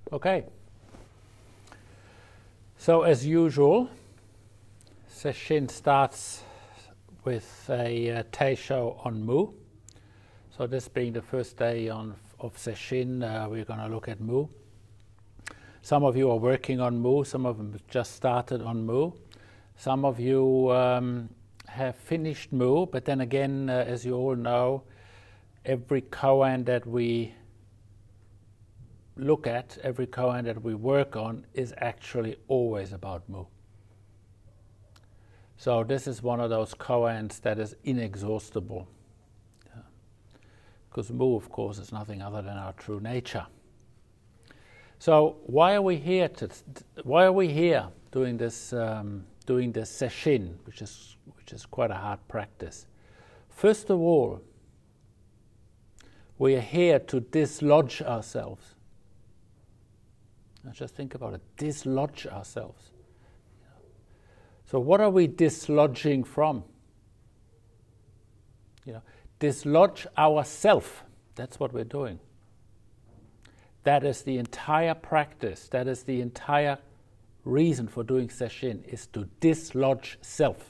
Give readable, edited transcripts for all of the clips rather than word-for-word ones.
Okay. So as usual, session starts with a teisho on Mu. So this being the first day of session, we're going to look at Mu. Some of you are working on Mu, some of them have just started on Mu. Some of you have finished Mu, but then again, as you all know, every koan that we look at, every koan that we work on is actually always about Mu. So this is one of those koans that is inexhaustible. Because Mu, of course, is nothing other than our true nature. So why are we here doing this session, which is quite a hard practice? First of all, we are here to dislodge ourselves. Now just think about it, dislodge ourselves. So what are we dislodging from? Dislodge ourself. That's what we're doing. That is the entire practice. That is the entire reason for doing session, is to dislodge self.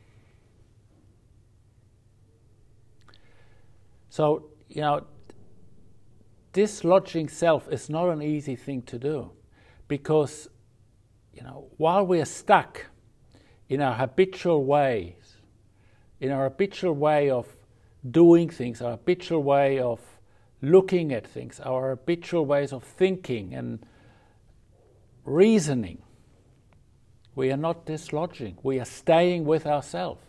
So, dislodging self is not an easy thing to do, because, while we are stuck in our habitual ways, in our habitual way of doing things, our habitual way of looking at things, our habitual ways of thinking and reasoning, we are not dislodging, we are staying with ourselves.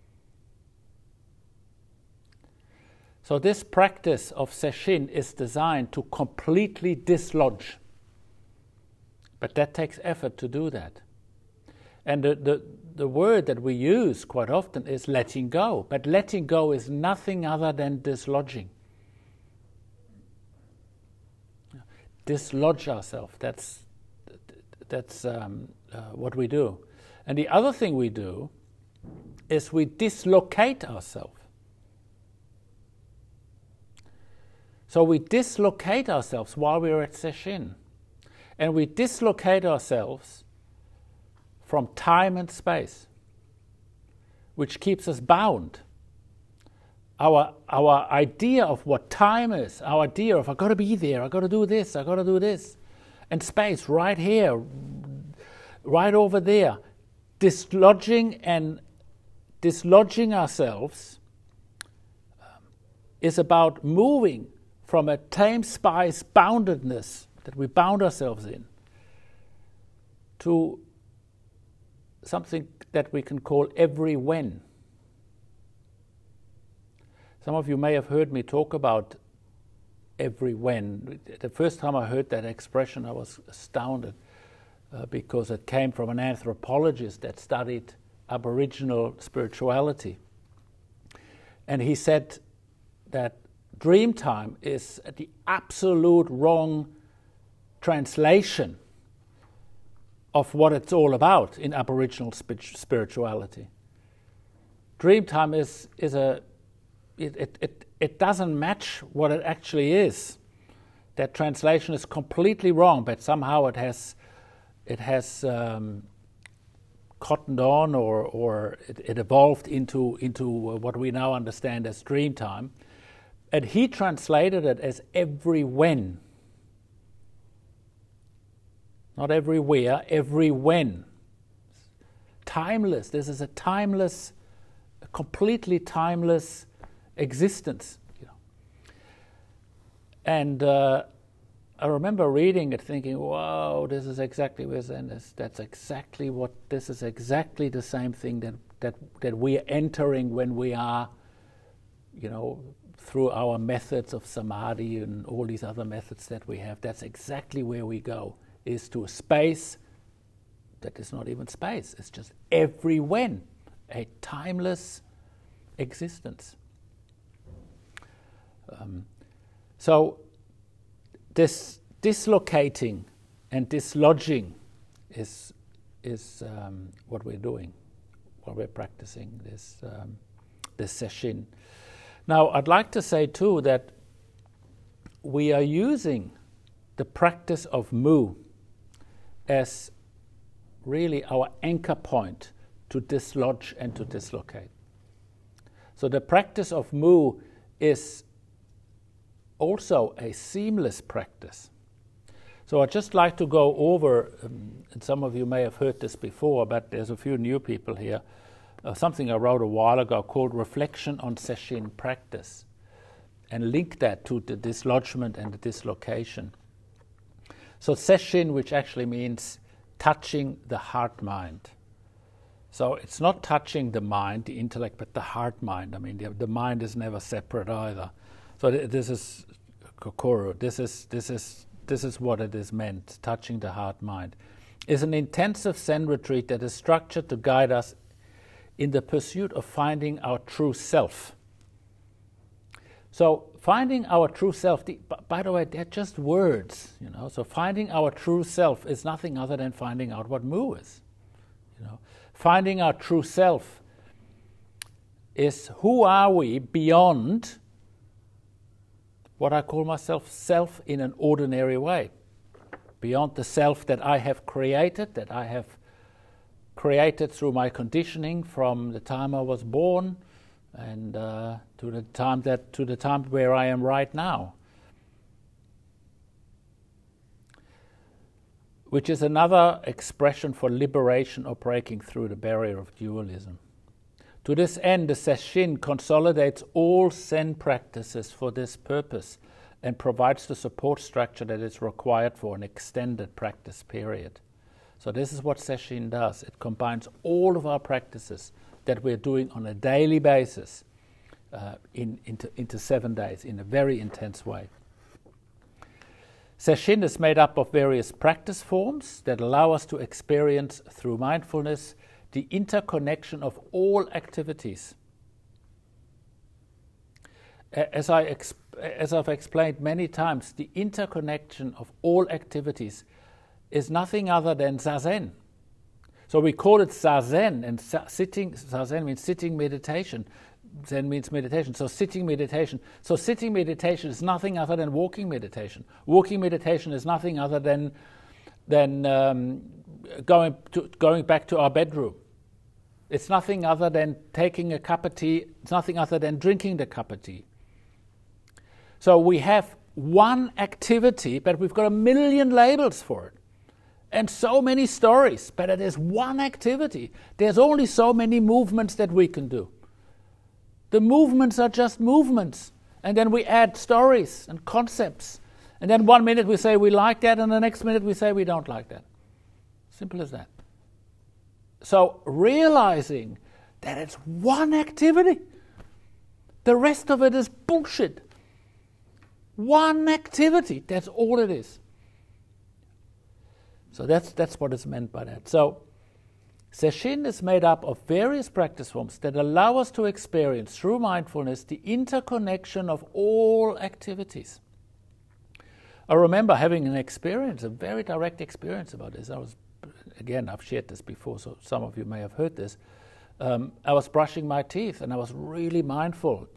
So this practice of session is designed to completely dislodge. But that takes effort to do that. And the word that we use quite often is letting go. But letting go is nothing other than dislodging. Dislodge ourselves. That's what we do. And the other thing we do is we dislocate ourselves. So we dislocate ourselves while we're at session. And we dislocate ourselves from time and space, which keeps us bound. Our idea of what time is, our idea of I've got to be there, I've got to do this, I've got to do this, and space right here, right over there, dislodging ourselves is about moving from a time-space boundedness that we bound ourselves in to something that we can call every when. Some of you may have heard me talk about every when. The first time I heard that expression, I was astounded because it came from an anthropologist that studied Aboriginal spirituality. And he said that Dreamtime is the absolute wrong translation of what it's all about in Aboriginal spirituality. Dreamtime it doesn't match what it actually is. That translation is completely wrong, but somehow it has cottoned on or it evolved into what we now understand as Dreamtime. And he translated it as every when. Not everywhere, every when. Timeless. This is a timeless, a completely timeless existence. And I remember reading it thinking, wow, this is exactly where Zen is. This is exactly the same thing that we are entering when we are, through our methods of samadhi and all these other methods that we have. That's exactly where we go, is to a space that is not even space. It's just every when, a timeless existence. So this dislocating and dislodging is what we're doing while we're practicing this session. Now, I'd like to say too that we are using the practice of Mu as really our anchor point to dislodge and to dislocate. So the practice of Mu is also a seamless practice. So I'd just like to go over, and some of you may have heard this before, but there's a few new people here, something I wrote a while ago called Reflection on Sesshin Practice, and link that to the dislodgement and the dislocation. So Sesshin, which actually means touching the heart-mind. So it's not touching the mind, the intellect, but the heart-mind. I mean, the mind is never separate either. So this is Kokoro. This is what it is meant, touching the heart-mind. It's an intensive Zen retreat that is structured to guide us in the pursuit of finding our true self. So finding our true self, by the way, they're just words, you know. So finding our true self is nothing other than finding out what Mu is, you know. Finding our true self is who are we beyond what I call myself, self in an ordinary way. Beyond the self that I have created through my conditioning from the time I was born and to the time where I am right now. Which is another expression for liberation or breaking through the barrier of dualism. To this end, the Sesshin consolidates all Zen practices for this purpose and provides the support structure that is required for an extended practice period. So this is what Sesshin does. It combines all of our practices that we're doing on a daily basis into 7 days in a very intense way. Sesshin is made up of various practice forms that allow us to experience through mindfulness the interconnection of all activities. As I've explained many times, the interconnection of all activities is nothing other than Zazen. So we call it Zazen, and Zazen means sitting meditation. Zen means meditation, so sitting meditation. So sitting meditation is nothing other than walking meditation. Walking meditation is nothing other than going back to our bedroom. It's nothing other than taking a cup of tea. It's nothing other than drinking the cup of tea. So we have one activity, but we've got a million labels for it. And so many stories, but it is one activity. There's only so many movements that we can do. The movements are just movements. And then we add stories and concepts. And then 1 minute we say we like that, and the next minute we say we don't like that. Simple as that. So realizing that it's one activity. The rest of it is bullshit. One activity, that's all it is. So that's what is meant by that. So Sesshin is made up of various practice forms that allow us to experience through mindfulness the interconnection of all activities. I remember having an experience, a very direct experience about this. I've shared this before, so some of you may have heard this. I was brushing my teeth and I was really mindful.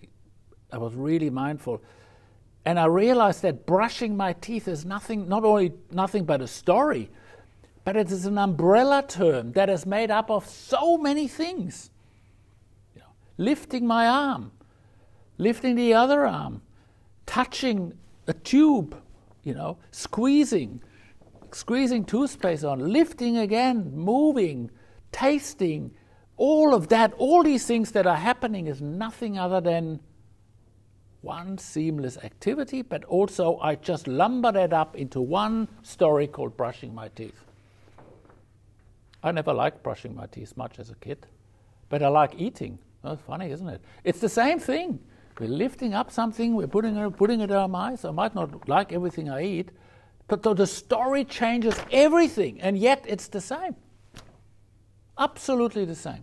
And I realized that brushing my teeth is not only nothing but a story, but it is an umbrella term that is made up of so many things. You know, lifting my arm, lifting the other arm, touching a tube, you know, squeezing toothpaste on, lifting again, moving, tasting, all of that, all these things that are happening is nothing other than one seamless activity, but also I just lumber that up into one story called brushing my teeth. I never liked brushing my teeth much as a kid, but I like eating. That's funny, isn't it? It's the same thing. We're lifting up something, we're putting it in our mouth. I might not like everything I eat, but the story changes everything, and yet it's the same. Absolutely the same.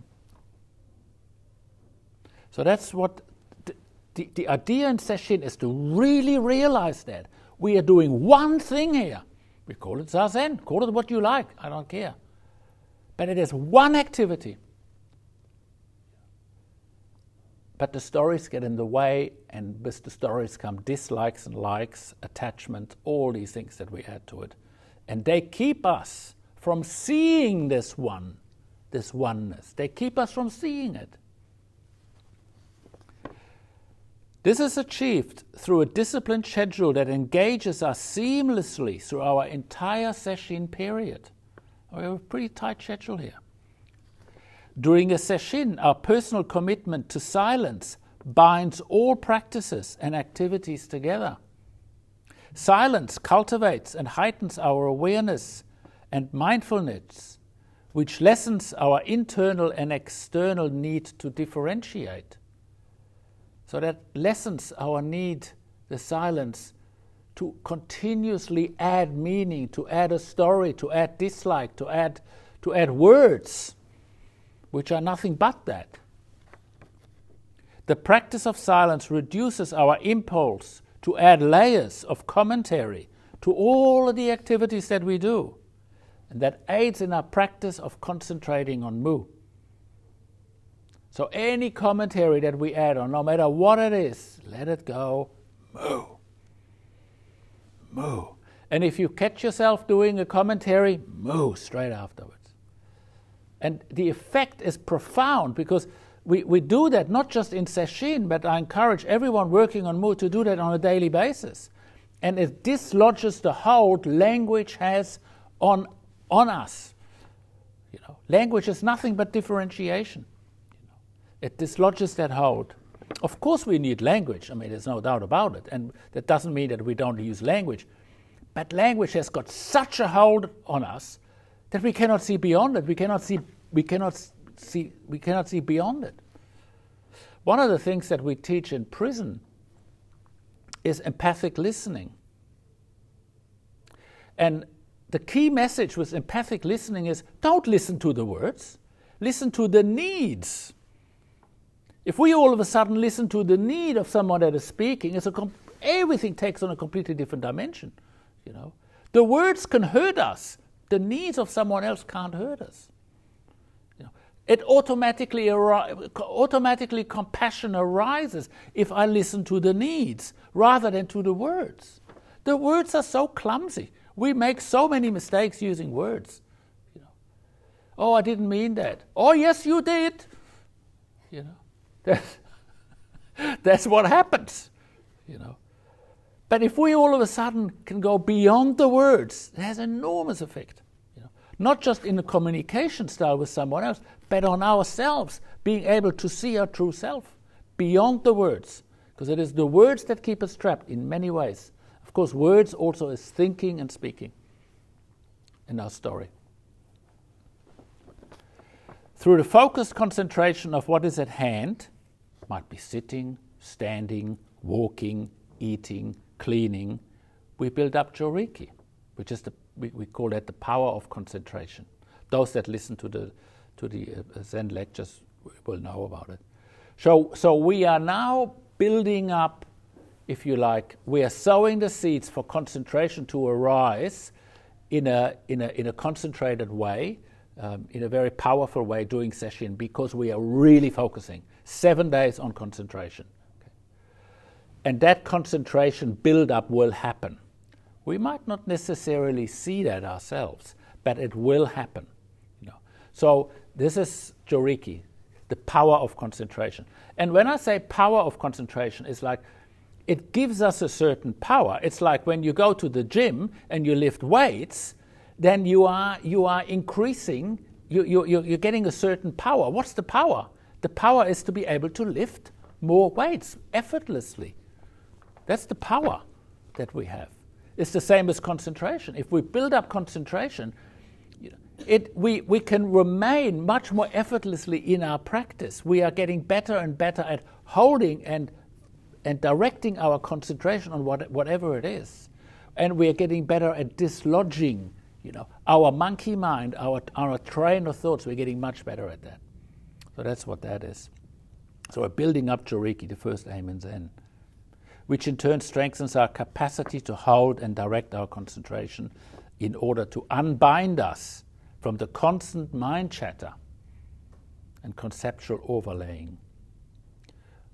So that's what the idea in Sesshin is, to really realize that. We are doing one thing here. We call it Zazen. Call it what you like. I don't care. But it is one activity. But the stories get in the way, and with the stories come dislikes and likes, attachment, all these things that we add to it. And they keep us from seeing this oneness. They keep us from seeing it. This is achieved through a disciplined schedule that engages us seamlessly through our entire sesshin period. We have a pretty tight schedule here. During a sesshin, our personal commitment to silence binds all practices and activities together. Silence cultivates and heightens our awareness and mindfulness, which lessens our internal and external need to differentiate. So that lessens our need, the silence, to continuously add meaning, to add a story, to add dislike, to add words, which are nothing but that. The practice of silence reduces our impulse to add layers of commentary to all of the activities that we do, and that aids in our practice of concentrating on mu. So any commentary that we add on, no matter what it is, let it go, mu. Mu. And if you catch yourself doing a commentary, mu straight afterwards. And the effect is profound, because we do that not just in sesshin, but I encourage everyone working on mu to do that on a daily basis. And it dislodges the hold language has on us. Language is nothing but differentiation. It dislodges that hold. Of course we need language, there's no doubt about it, and that doesn't mean that we don't use language. But language has got such a hold on us that we cannot see beyond it. We cannot see beyond it. One of the things that we teach in prison is empathic listening. And the key message with empathic listening is, don't listen to the words, listen to the needs. If we all of a sudden listen to the need of someone that is speaking, everything takes on a completely different dimension. The words can hurt us. The needs of someone else can't hurt us. It automatically compassion arises if I listen to the needs rather than to the words. The words are so clumsy. We make so many mistakes using words. Oh, I didn't mean that. Oh, yes, you did. That's what happens. But if we all of a sudden can go beyond the words, it has enormous effect. Not just in the communication style with someone else, but on ourselves, being able to see our true self beyond the words. Because it is the words that keep us trapped in many ways. Of course, words also is thinking and speaking in our story. Through the focused concentration of what is at hand, might be sitting, standing, walking, eating, cleaning, we build up joriki, which is we call that the power of concentration. Those that listen to the Zen lectures will know about it. So we are now building up, if you like, we are sowing the seeds for concentration to arise in a concentrated way, in a very powerful way during sesshin, because we are really focusing 7 days on concentration. Okay. And that concentration build-up will happen. We might not necessarily see that ourselves, but it will happen. So this is joriki, the power of concentration. And when I say power of concentration, it's like it gives us a certain power. It's like when you go to the gym and you lift weights, then you are increasing, you're getting a certain power. What's the power? The power is to be able to lift more weights effortlessly. That's the power that we have. It's the same as concentration. If we build up concentration, we can remain much more effortlessly in our practice. We are getting better and better at holding and directing our concentration on whatever it is. And we are getting better at dislodging, our monkey mind, our train of thoughts. We're getting much better at that. So that's what that is. So we're building up joriki, the first aim in Zen, which in turn strengthens our capacity to hold and direct our concentration in order to unbind us from the constant mind chatter and conceptual overlaying.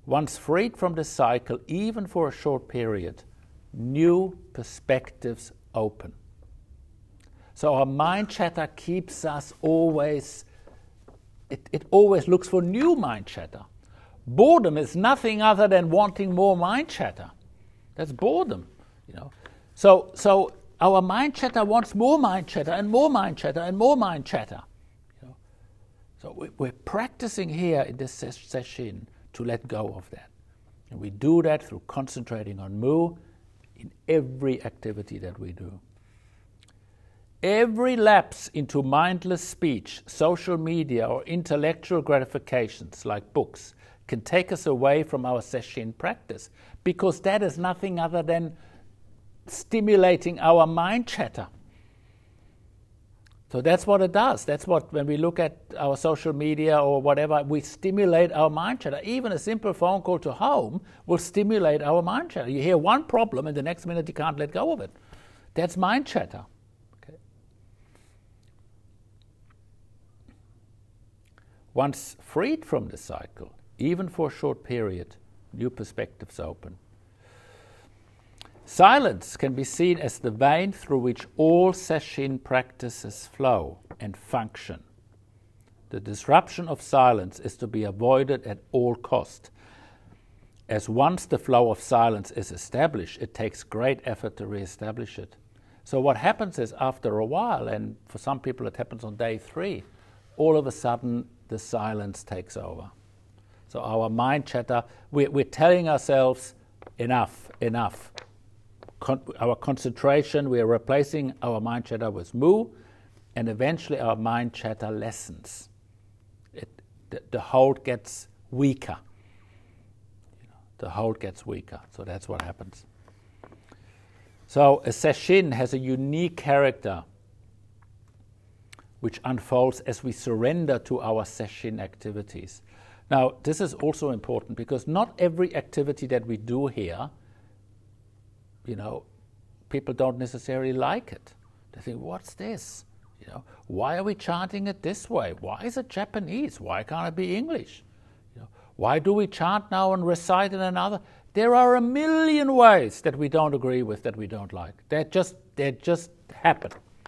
Once freed from the cycle, even for a short period, new perspectives open. So our mind chatter keeps us always, it always looks for new mind chatter. Boredom is nothing other than wanting more mind chatter. That's boredom, you know. So our mind chatter wants more mind chatter and more mind chatter and more mind chatter. You know? So we're practicing here in this session to let go of that. And we do that through concentrating on Mu in every activity that we do. Every lapse into mindless speech, social media, or intellectual gratifications like books can take us away from our sesshin practice, because that is nothing other than stimulating our mind chatter. So that's what it does. That's what, when we look at our social media or whatever, we stimulate our mind chatter. Even a simple phone call to home will stimulate our mind chatter. You hear one problem and the next minute you can't let go of it. That's mind chatter. Okay. Once freed from the cycle, even for a short period, new perspectives open. Silence can be seen as the vein through which all sesshin practices flow and function. The disruption of silence is to be avoided at all cost, as once the flow of silence is established, it takes great effort to re-establish it. So what happens is, after a while, and for some people it happens on day 3, all of a sudden the silence takes over. So our mind chatter, we're telling ourselves, enough. Our concentration, we are replacing our mind chatter with Mu, and eventually our mind chatter lessens. The hold gets weaker. The hold gets weaker, so that's what happens. So a sesshin has a unique character which unfolds as we surrender to our sesshin activities. Now, this is also important, because not every activity that we do here, you know, people don't necessarily like it. They think, what's this? You know, why are we chanting it this way? Why is it Japanese? Why can't it be English? You know, why do we chant now and recite in another? There are a million ways that we don't agree with, that we don't like. They just happen.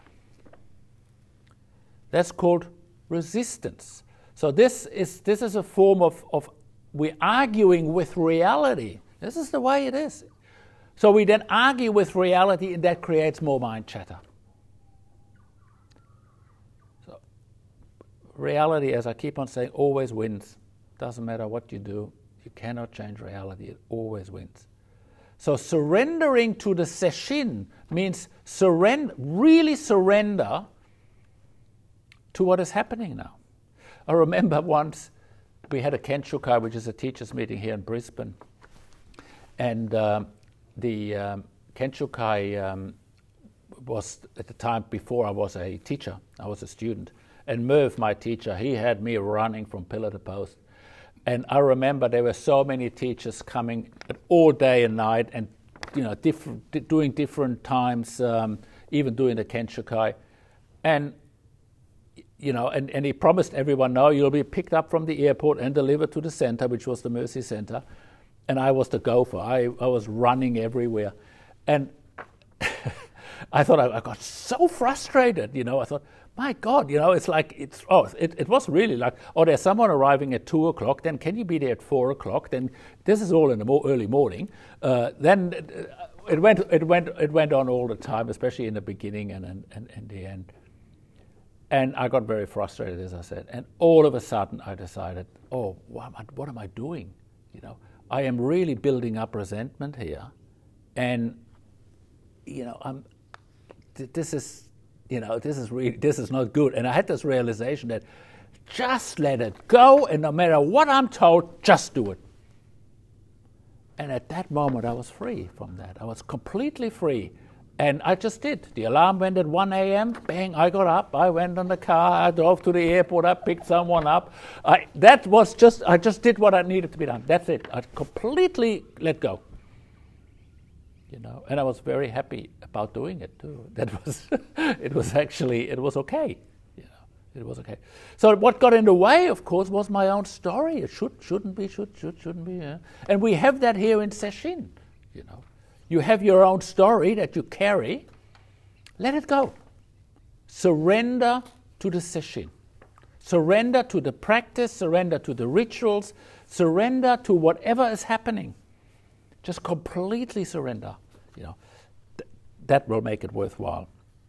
That's called resistance. So this is a form of we're arguing with reality. This is the way it is. So we then argue with reality, and that creates more mind chatter. So reality, as I keep on saying, always wins. Doesn't matter what you do, you cannot change reality. It always wins. So surrendering to the sesshin means really surrender to what is happening now. I remember once we had a Kenshokai, which is a teachers' meeting here in Brisbane, and the Kenshokai was at the time before I was a teacher. I was a student. And Merv, my teacher, he had me running from pillar to post. And I remember there were so many teachers coming all day and night, and doing different times, even doing the Kenshokai. And and he promised everyone, no, you'll be picked up from the airport and delivered to the center, which was the Mercy Center. And I was the gopher. I was running everywhere. And I thought, I got so frustrated, I thought, my God, it's like, it was really like, there's someone arriving at 2 o'clock, then can you be there at 4 o'clock? Then this is all in the early morning. Then it went on all the time, especially in the beginning and the end. And I got very frustrated, as I said. And all of a sudden I decided, what am I doing? I am really building up resentment here. And, this is not good. And I had this realization that just let it go, and no matter what I'm told, just do it. And at that moment I was free from that. I was completely free. And I just did. The alarm went at 1 a.m., bang, I got up, I went on the car, I drove to the airport, I picked someone up. I just did what I needed to be done. That's it. I completely let go. And I was very happy about doing it too. That was, it was okay. It was okay. So what got in the way, of course, was my own story. It shouldn't be, shouldn't be. Yeah. And we have that here in Sesshin. You know, you have your own story that you carry. Let it go. Surrender to the Sesshin. Surrender to the practice. Surrender to the rituals. Surrender to whatever is happening. Just completely surrender. You know, that will make it worthwhile.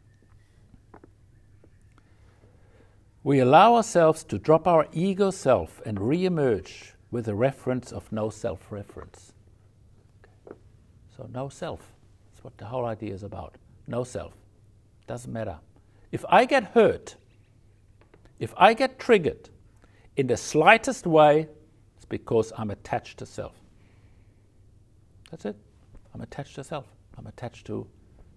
We allow ourselves to drop our ego self and re-emerge with a reference of no self-reference. Okay. So no self. That's what the whole idea is about. No self. Doesn't matter. If I get hurt, if I get triggered in the slightest way, it's because I'm attached to self. That's it. I'm attached to self. I'm attached to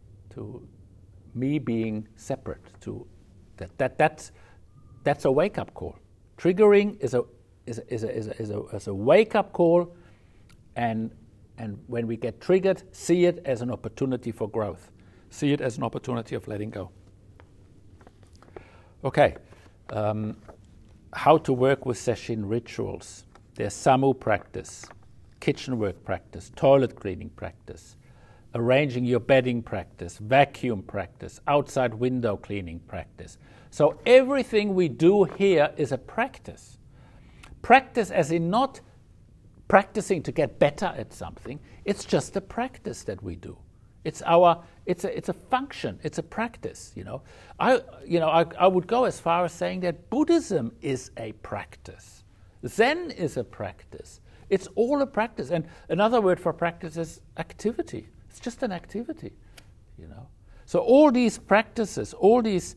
me being separate. To that's a wake-up call. Triggering is a wake-up call, and when we get triggered, see it as an opportunity for growth. See it as an opportunity of letting go. Okay, how to work with Sesshin rituals. There's Samu practice, kitchen work practice, toilet cleaning practice, arranging your bedding practice, vacuum practice, outside window cleaning practice. So everything we do here is a practice. Practice as in not practicing to get better at something. It's just a practice that we do. It's a function. It's a practice. You know, I would go as far as saying that Buddhism is a practice. Zen is a practice. It's all a practice. And another word for practice is activity. It's just an activity. You know. So all these practices, all these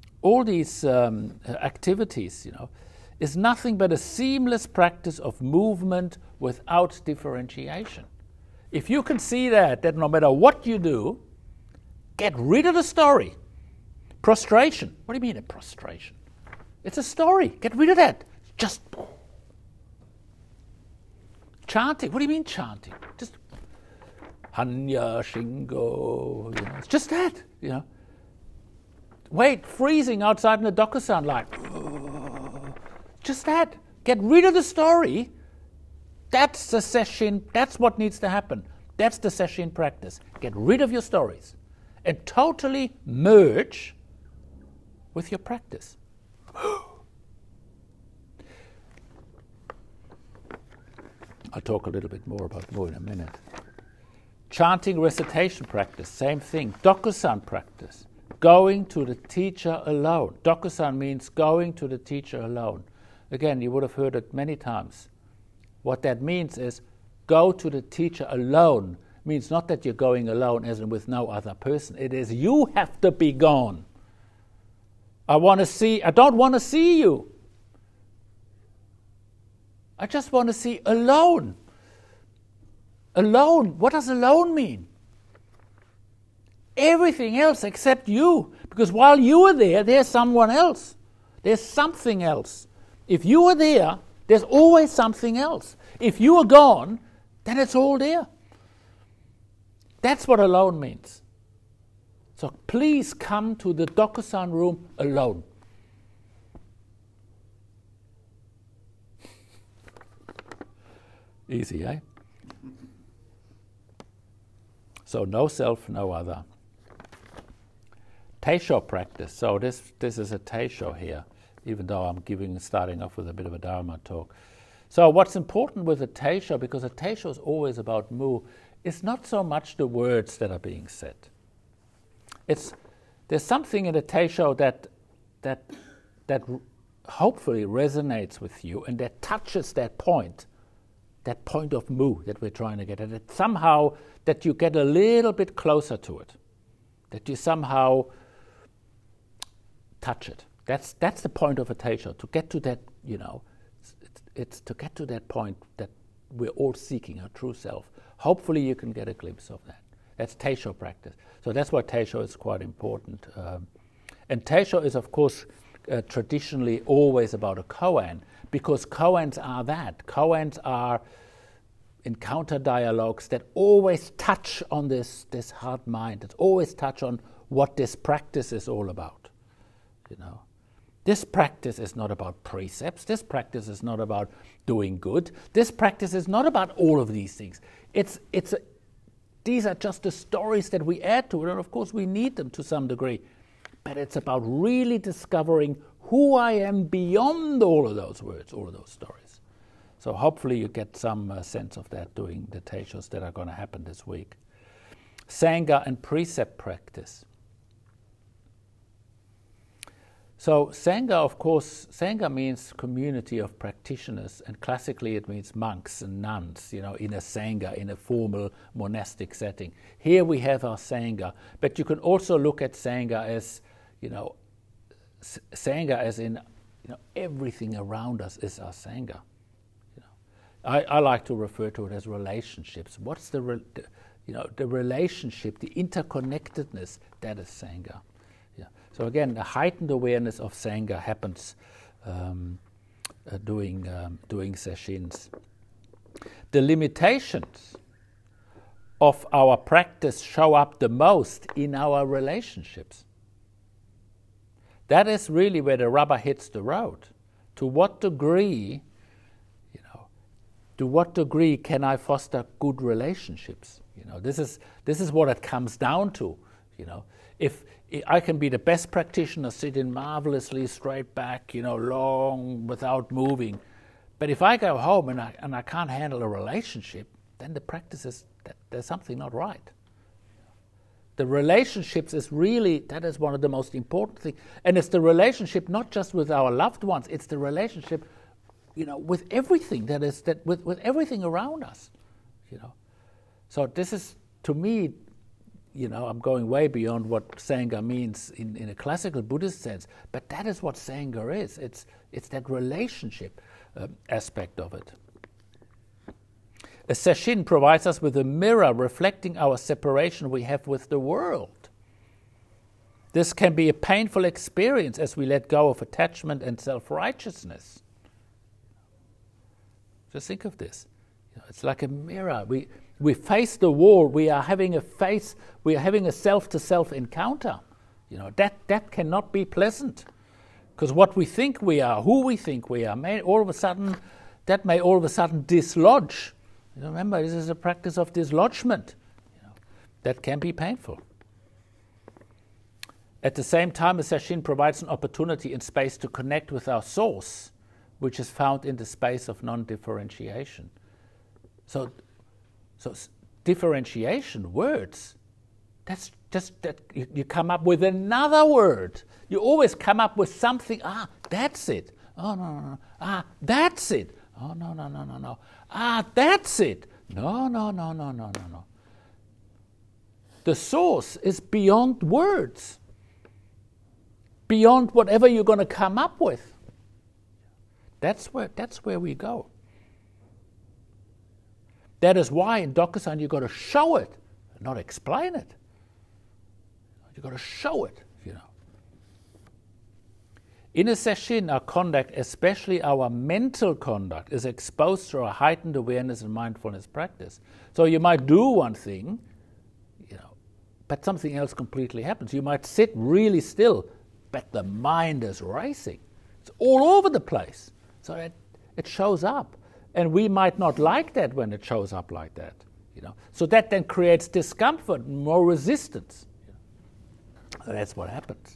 activities, you know, is nothing but a seamless practice of movement without differentiation. If you can see that no matter what you do, get rid of the story. Prostration. What do you mean a prostration? It's a story. Get rid of that. Just chanting. What do you mean chanting? Just Hanya Shingo. You know, it's just that. You know. Wait, freezing outside in the Dokusan, like, just that. Get rid of the story. That's the Sesshin. That's what needs to happen. That's the Sesshin practice. Get rid of your stories and totally merge with your practice. I'll talk a little bit more about more in a minute. Chanting recitation practice, same thing. Dokusan practice. Going to the teacher alone. Dokusan means going to the teacher alone. Again, you would have heard it many times. What that means is go to the teacher alone. Means not that you're going alone as in with no other person. It is you have to be gone. I don't want to see you. I just want to see alone. Alone. What does alone mean? Everything else except you. Because while you are there, there's someone else. There's something else. If you are there, there's always something else. If you are gone, then it's all there. That's what alone means. So please come to the Dokusan room alone. Easy, eh? So no self, no other. Teisho practice. So this is a Teisho here, even though I'm starting off with a bit of a Dharma talk. So what's important with a Teisho, because a Teisho is always about Mu, is not so much the words that are being said. There's something in a Teisho that hopefully resonates with you and that touches that point of Mu that we're trying to get at. That somehow that you get a little bit closer to it, that you somehow touch it. That's the point of a Teisho, to get to that, you know, it's to get to that point that we're all seeking, our true self. Hopefully you can get a glimpse of that. That's Teisho practice. So that's why Teisho is quite important. And Teisho is, of course, traditionally always about a koan, because koans are that. Koans are encounter dialogues that always touch on this heart-mind, that always touch on what this practice is all about. You know, This practice is not about precepts. This practice is not about doing good. This practice is not about all of these things. These are just the stories that we add to it, and of course we need them to some degree. But it's about really discovering who I am beyond all of those words, all of those stories. So hopefully you get some sense of that doing the teishos that are going to happen this week. Sangha and precept practice. So Sangha, of course, Sangha means community of practitioners, and classically it means monks and nuns, in a Sangha, in a formal monastic setting. Here we have our Sangha, but you can also look at Sangha as, Sangha as in, everything around us is our Sangha. I like to refer to it as relationships. What's the relationship, the interconnectedness, that is Sangha. So again, a heightened awareness of Sangha happens doing sesshins. The limitations of our practice show up the most in our relationships. That is really where the rubber hits the road. To what degree can I foster good relationships? This is what it comes down to. If I can be the best practitioner, sitting marvelously straight back, long without moving, but if I go home and I can't handle a relationship, then the practice is that there's something not right. The relationships is really, that is one of the most important things, and it's the relationship not just with our loved ones, it's the relationship, with everything with everything around us, So this is, to me, I'm going way beyond what Sangha means in a classical Buddhist sense, but that is what Sangha is. It's that relationship aspect of it. A sesshin provides us with a mirror reflecting our separation we have with the world. This can be a painful experience as we let go of attachment and self-righteousness. Just think of this. It's like a mirror. We face the wall. We are having a self-to-self encounter. That cannot be pleasant, because what we think we are, who we think we are, may all of a sudden dislodge. Remember, this is a practice of dislodgement. That can be painful. At the same time, a sesshin provides an opportunity and space to connect with our source, which is found in the space of non-differentiation. So differentiation, words, that's just that you come up with another word. You always come up with something. That's it. Oh, no. That's it. Oh, no. That's it. No. The source is beyond words, beyond whatever you're going to come up with. That's where we go. That is why in Dokusan you've got to show it, not explain it. You've got to show it, In a sesshin, our conduct, especially our mental conduct, is exposed through a heightened awareness and mindfulness practice. So you might do one thing, but something else completely happens. You might sit really still, but the mind is racing. It's all over the place. So it shows up. And we might not like that when it shows up like that, So that then creates discomfort, more resistance. That's what happens.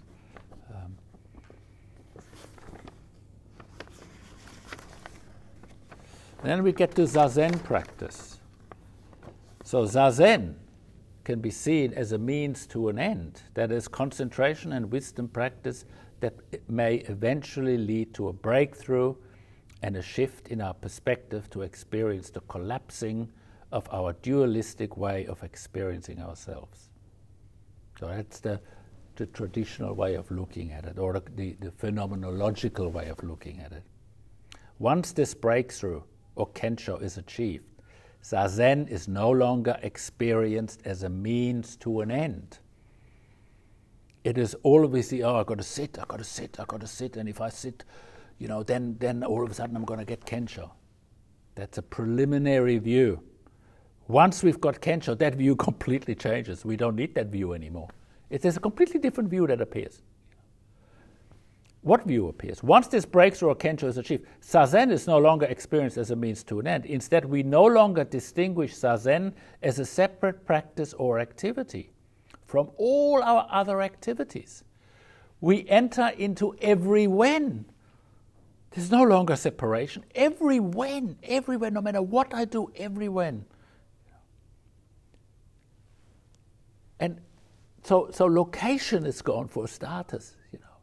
Then we get to Zazen practice. So Zazen can be seen as a means to an end. That is concentration and wisdom practice that may eventually lead to a breakthrough and a shift in our perspective to experience the collapsing of our dualistic way of experiencing ourselves. So that's the traditional way of looking at it, or the phenomenological way of looking at it. Once this breakthrough, or kensho, is achieved, Zazen is no longer experienced as a means to an end. It is always I've got to sit, and if I sit, then all of a sudden I'm going to get kensho. That's a preliminary view. Once we've got kensho, that view completely changes. We don't need that view anymore. There's a completely different view that appears. what view appears? Once this breakthrough or kensho is achieved, Zazen is no longer experienced as a means to an end. Instead, we no longer distinguish Zazen as a separate practice or activity from all our other activities. We enter into every when. There's no longer separation. Every when, no matter what I do, every when. And so location is gone for starters,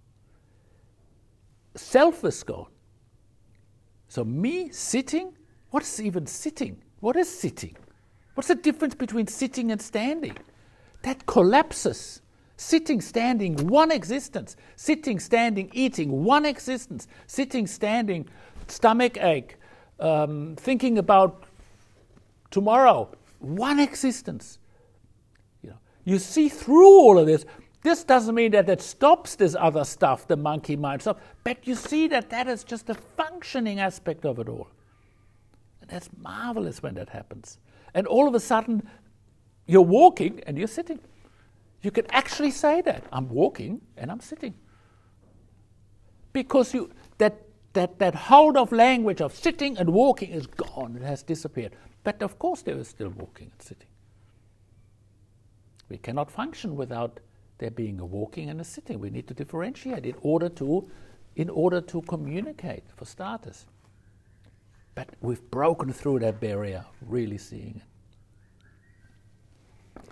Self is gone. So me sitting, what's even sitting? What is sitting? What's the difference between sitting and standing? That collapses. Sitting, standing, one existence. Sitting, standing, eating, one existence. Sitting, standing, stomach ache, thinking about tomorrow, one existence. You see through all of this. This doesn't mean that it stops this other stuff, the monkey mind stuff, but you see that is just a functioning aspect of it all. And that's marvelous when that happens. And all of a sudden, you're walking and you're sitting. You can actually say that. I'm walking and I'm sitting. Because that hold of language of sitting and walking is gone. It has disappeared. But of course there is still walking and sitting. We cannot function without there being a walking and a sitting. We need to differentiate in order to communicate, for starters. But we've broken through that barrier, really seeing it.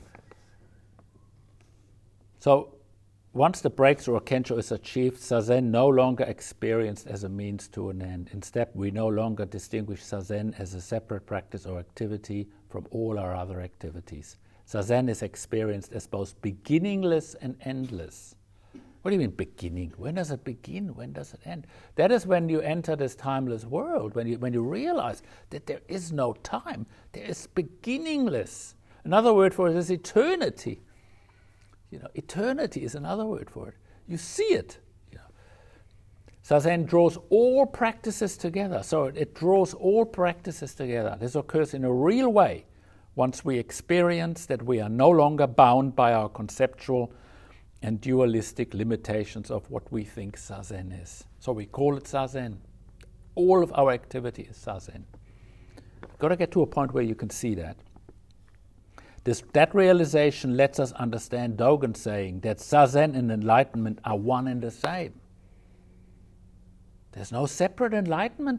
So once the breakthrough or kensho is achieved, Zazen no longer experienced as a means to an end. Instead, we no longer distinguish Zazen as a separate practice or activity from all our other activities. Zazen is experienced as both beginningless and endless. What do you mean beginning? When does it begin? When does it end? That is when you enter this timeless world, when you realize that there is no time. There is beginningless. Another word for it is eternity. Eternity is another word for it. You see it. Zazen draws all practices together. So it draws all practices together. This occurs in a real way once we experience that we are no longer bound by our conceptual and dualistic limitations of what we think Zazen is. So we call it Zazen. All of our activity is Zazen. You've got to get to a point where you can see that. That realization lets us understand Dogen saying that Zazen and enlightenment are one and the same. There's no separate enlightenment.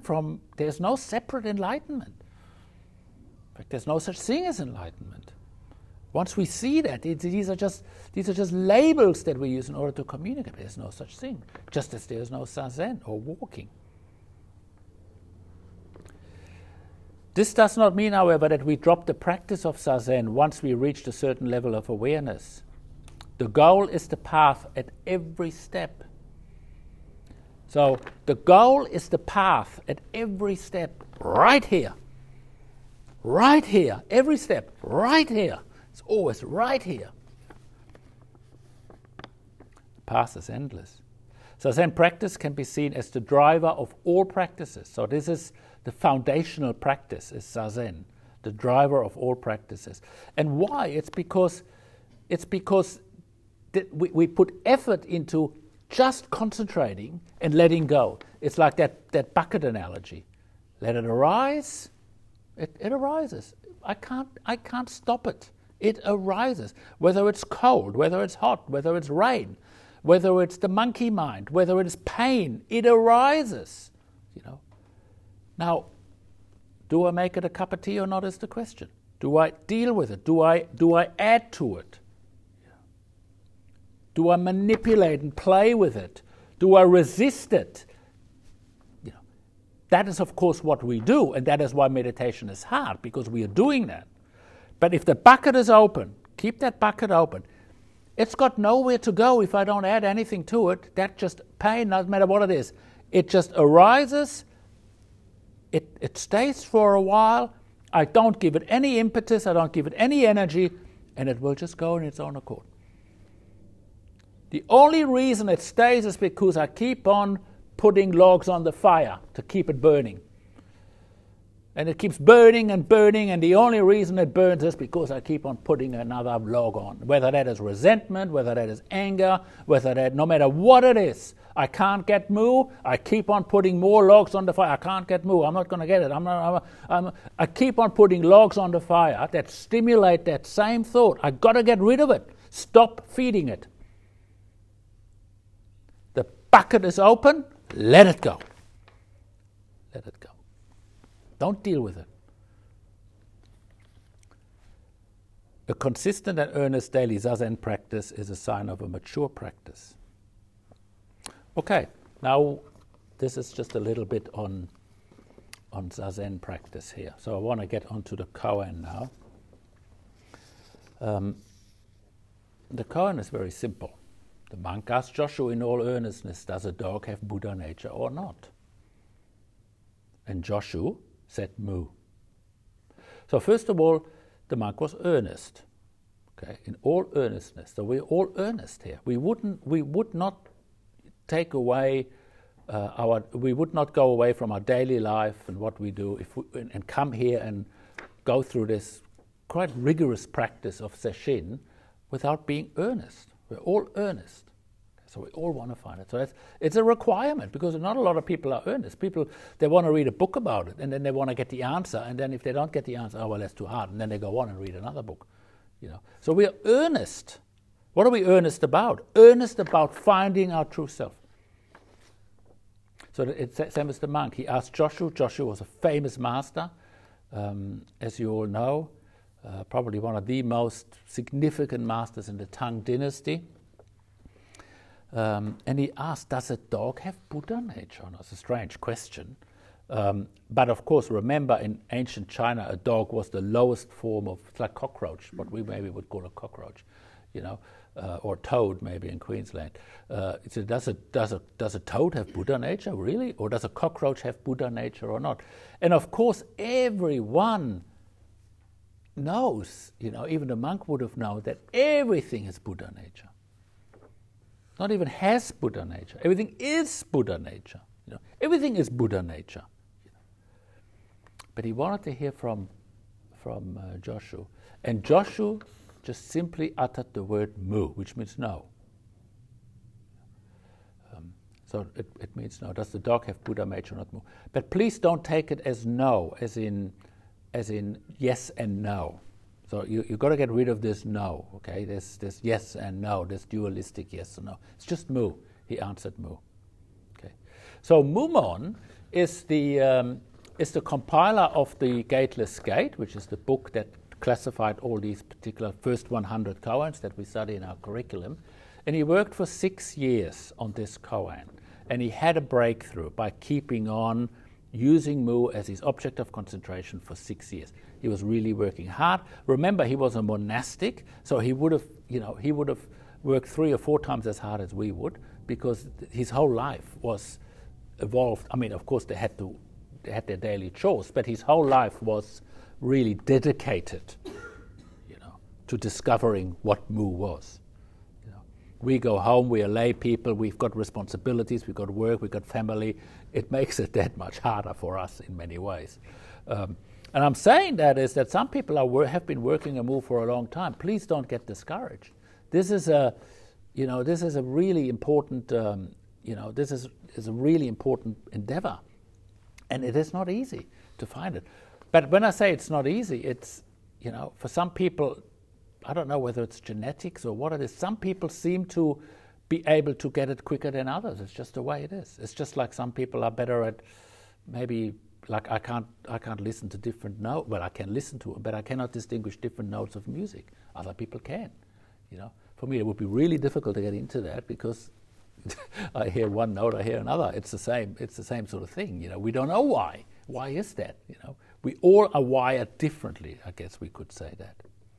In fact, there's no such thing as enlightenment. Once we see that, these are just labels that we use in order to communicate. There's no such thing, just as there's no Zazen or walking. This does not mean, however, that we drop the practice of Zazen once we reach a certain level of awareness. The goal is the path at every step. So the goal is the path at every step, right here. Right here, every step, right here. It's always right here. The path is endless. Zazen practice can be seen as the driver of all practices. So this is the foundational practice, is Zazen, the driver of all practices. And why? It's because we put effort into just concentrating and letting go. It's like that bucket analogy. Let it arise. It arises. I can't stop it. It arises. Whether it's cold, whether it's hot, whether it's rain, whether it's the monkey mind, whether it's pain, it arises. Now, do I make it a cup of tea or not is the question. Do I deal with it? Do I add to it? Do I manipulate and play with it? Do I resist it? That is, of course, what we do, and that is why meditation is hard, because we are doing that. But if the bucket is open, keep that bucket open. It's got nowhere to go if I don't add anything to it. That just pain, no matter what it is. It just arises, it stays for a while, I don't give it any impetus, I don't give it any energy, and it will just go in its own accord. The only reason it stays is because I keep on putting logs on the fire to keep it burning. And it keeps burning and burning, and the only reason it burns is because I keep on putting another log on. Whether that is resentment, whether that is anger, no matter what it is, I can't get moo. I keep on putting more logs on the fire. I can't get moo. I'm not going to get it. I keep on putting logs on the fire that stimulate that same thought. I got to get rid of it. Stop feeding it. The bucket is open. Let it go. Let it go. Don't deal with it. A consistent and earnest daily Zazen practice is a sign of a mature practice. Okay, now this is just a little bit on Zazen practice here. So I want to get onto the koan now. The koan is very simple. The monk asked Joshu in all earnestness, does a dog have Buddha nature or not? And Joshu said moo. So first of all, the monk was earnest, okay, in all earnestness. So we're all earnest here. We would not take away we would not go away from our daily life and what we do and come here and go through this quite rigorous practice of sesshin without being earnest. We're all earnest. So we all want to find it. So it's a requirement because not a lot of people are earnest. People, they want to read a book about it and then they want to get the answer. And then if they don't get the answer, oh, well, that's too hard. And then they go on and read another book. So we are earnest. What are we earnest about? Earnest about finding our true self. So it's the same as the monk. He asked Joshu. Joshu was a famous master, as you all know, probably one of the most significant masters in the Tang dynasty. And he asked, does a dog have Buddha nature? No, it's a strange question. But of course, remember in ancient China, a dog was the lowest form of, it's like cockroach, what we maybe would call a cockroach, or toad maybe in Queensland. So does a toad have Buddha nature, really? Or does a cockroach have Buddha nature or not? And of course, everyone knows, even the monk would have known that everything is Buddha nature. Not even has Buddha nature. Everything is Buddha nature. Everything is Buddha nature. But he wanted to hear from Joshu. And Joshu just simply uttered the word mu, which means no. So it means no. Does the dog have Buddha nature or not mu? But please don't take it as no, as in yes and no. So you've got to get rid of this no, okay? This yes and no, this dualistic yes and no. It's just mu. He answered mu. Okay. So Mumon is the compiler of the Gateless Gate, which is the book that classified all these particular first 100 koans that we study in our curriculum. And he worked for 6 years on this koan. And he had a breakthrough by keeping on using mu as his object of concentration for 6 years. He was really working hard. Remember, he was a monastic, so he would have worked 3 or 4 times as hard as we would, because his whole life was evolved. I mean, of course, they had their daily chores, but his whole life was really dedicated, to discovering what mu was. We go home, we are lay people, we've got responsibilities, we've got work, we've got family. It makes it that much harder for us in many ways. And I'm saying that some people have been working a mu for a long time. Please don't get discouraged. This is a really important, this is a really important endeavor. And it is not easy to find it. But when I say it's not easy, it's, for some people, I don't know whether it's genetics or what it is. Some people seem to be able to get it quicker than others. It's just the way it is. It's just like some people are better at maybe, like I can't listen to different notes. Well, I can listen to it, but I cannot distinguish different notes of music. Other people can. For me, it would be really difficult to get into that because I hear one note, I hear another. It's the same sort of thing. We don't know why. Why is that? We all are wired differently. I guess we could say that.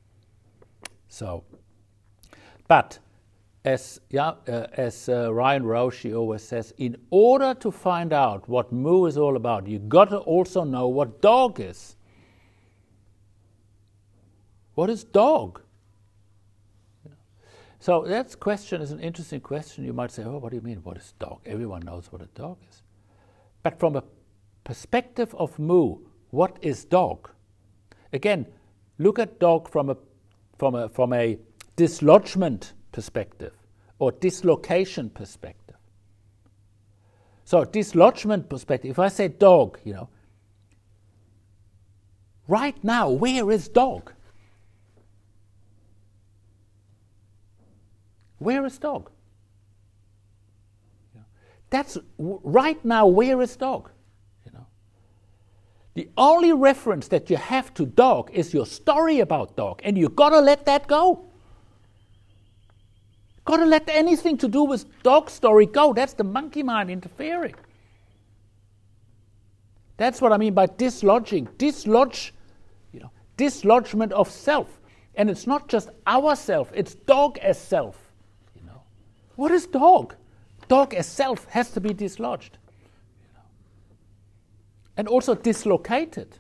So, but as Ryan Roshi always says, in order to find out what mu is all about, you got to also know what dog is. What is dog? So that question is an interesting question. You might say, oh, what do you mean, what is dog? Everyone knows what a dog is. But from a perspective of mu, what is dog? Again, look at dog from a dislodgement perspective or dislocation perspective. So dislodgement perspective, if I say dog, right now, where is dog? Where is dog? That's right now, where is dog? The only reference that you have to dog is your story about dog, and you gotta let that go. Gotta let anything to do with dog story go. That's the monkey mind interfering. That's what I mean by dislodging. Dislodgement of self. And it's not just our self, it's dog as self. What is dog? Dog as self has to be dislodged. And also dislocated.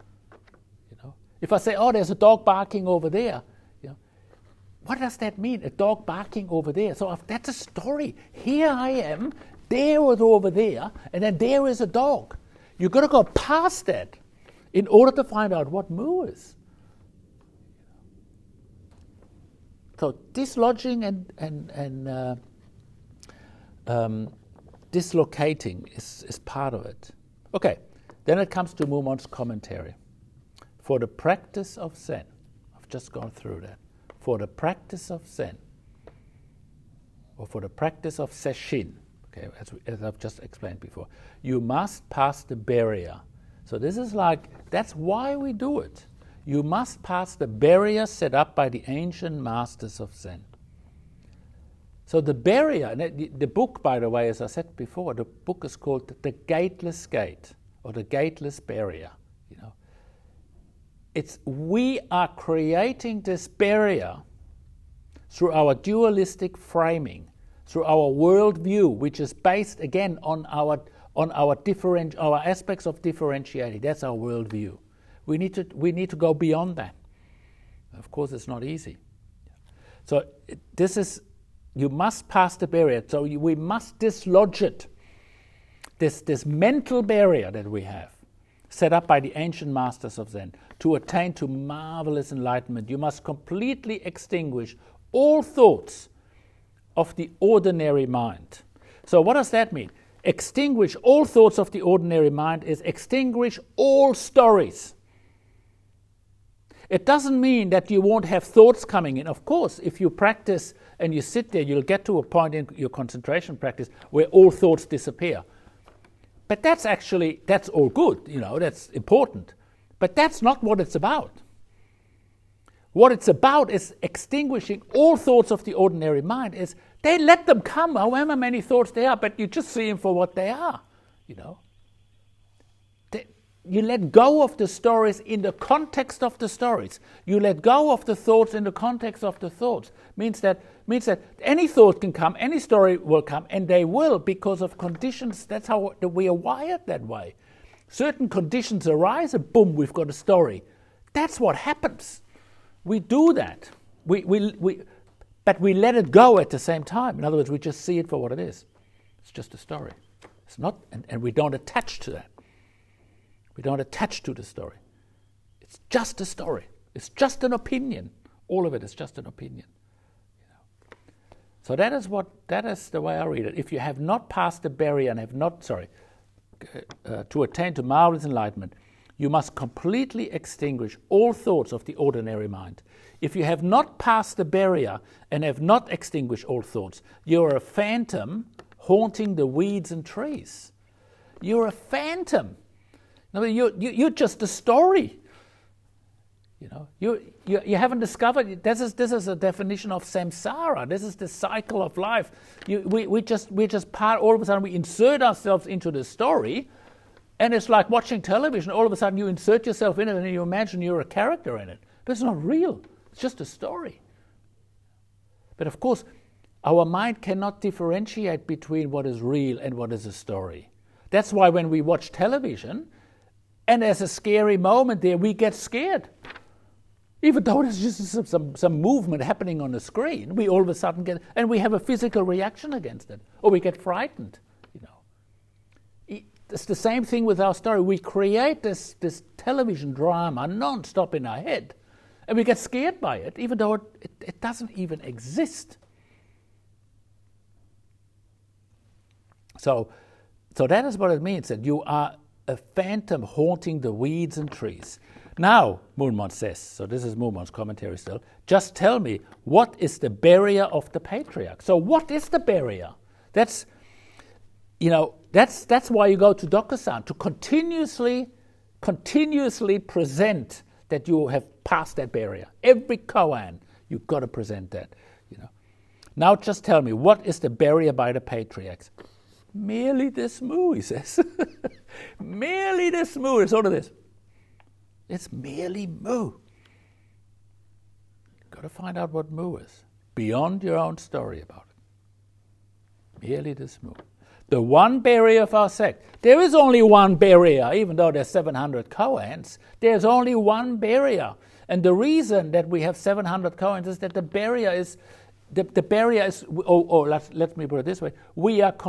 If I say, oh, there's a dog barking over there, what does that mean? A dog barking over there. So that's a story. Here I am, there was over there, and then there is a dog. You've got to go past that in order to find out what moo is. So dislodging and dislocating is part of it. Okay. Then it comes to Mumon's commentary. For the practice of Zen, I've just gone through that. For the practice of Zen, or for the practice of Sesshin, okay, as I've just explained before, you must pass the barrier. So this is that's why we do it. You must pass the barrier set up by the ancient masters of Zen. So the barrier, the book, by the way, as I said before, the book is called The Gateless Gate, or The Gateless Barrier. We are creating this barrier through our dualistic framing, through our worldview, which is based again on our aspects of differentiating. That's our worldview. We need to go beyond that. Of course, it's not easy. So you must pass the barrier. So we must dislodge it. This mental barrier that we have, set up by the ancient masters of Zen, to attain to marvelous enlightenment, you must completely extinguish all thoughts of the ordinary mind. So what does that mean? Extinguish all thoughts of the ordinary mind is extinguish all stories. It doesn't mean that you won't have thoughts coming in. Of course, if you practice and you sit there, you'll get to a point in your concentration practice where all thoughts disappear. But that's all good, that's important. But that's not what it's about. What it's about is extinguishing all thoughts of the ordinary mind. They let them come, however many thoughts they are, but you just see them for what they are, You let go of the stories in the context of the stories. You let go of the thoughts in the context of the thoughts. Means that any thought can come, any story will come, and they will because of conditions. That's how we are wired that way. Certain conditions arise, and boom, we've got a story. That's what happens. We do that. But we let it go at the same time. In other words, we just see it for what it is. It's just a story. It's not, and we don't attach to that. We don't attach to the story. It's just a story. It's just an opinion. All of it is just an opinion. So that is the way I read it. If you have not passed the barrier and have not, to attain to marvelous enlightenment, you must completely extinguish all thoughts of the ordinary mind. If you have not passed the barrier and have not extinguished all thoughts, you're a phantom haunting the weeds and trees. You're a phantom. No, you're just a story. You haven't discovered. This is a definition of samsara. This is the cycle of life. We're just part. All of a sudden, we insert ourselves into the story, and it's like watching television. All of a sudden, you insert yourself in it, and you imagine you're a character in it. But it's not real. It's just a story. But of course, our mind cannot differentiate between what is real and what is a story. That's why when we watch television, and there's a scary moment there, we get scared. Even though there's just some movement happening on the screen, we all of a sudden and we have a physical reaction against it, or we get frightened. It's the same thing with our story. We create this television drama non-stop in our head, and we get scared by it, even though it doesn't even exist. So So that is what it means, that you are a phantom haunting the weeds and trees. Now, Moonmont says, so this is Moonmont's commentary still, just tell me, what is the barrier of the patriarch? So what is the barrier? That's why you go to Dokusan, to continuously present that you have passed that barrier. Every koan, you've got to present that. Now just tell me, what is the barrier by the patriarchs? Merely this mu, he says. Merely this mu. It's all of this. It's merely mu. You've got to find out what mu is, beyond your own story about it. Merely this mu. The one barrier of our sect. There is only one barrier, even though there's 700 koans. There's only one barrier. And the reason that we have 700 koans is that the barrier is, let me put it this way, we are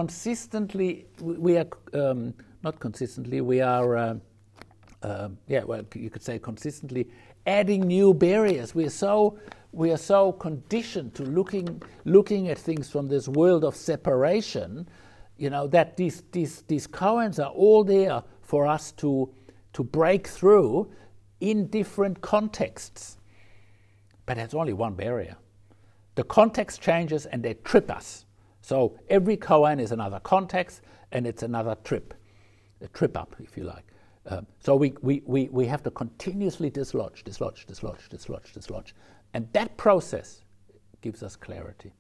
you could say consistently adding new barriers. We are so conditioned to looking at things from this world of separation, that these koans are all there for us to break through in different contexts. But there's only one barrier. The context changes and they trip us. So every koan is another context and it's another trip, a trip up, if you like. So we have to continuously dislodge. And that process gives us clarity.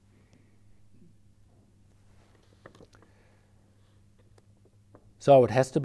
So it has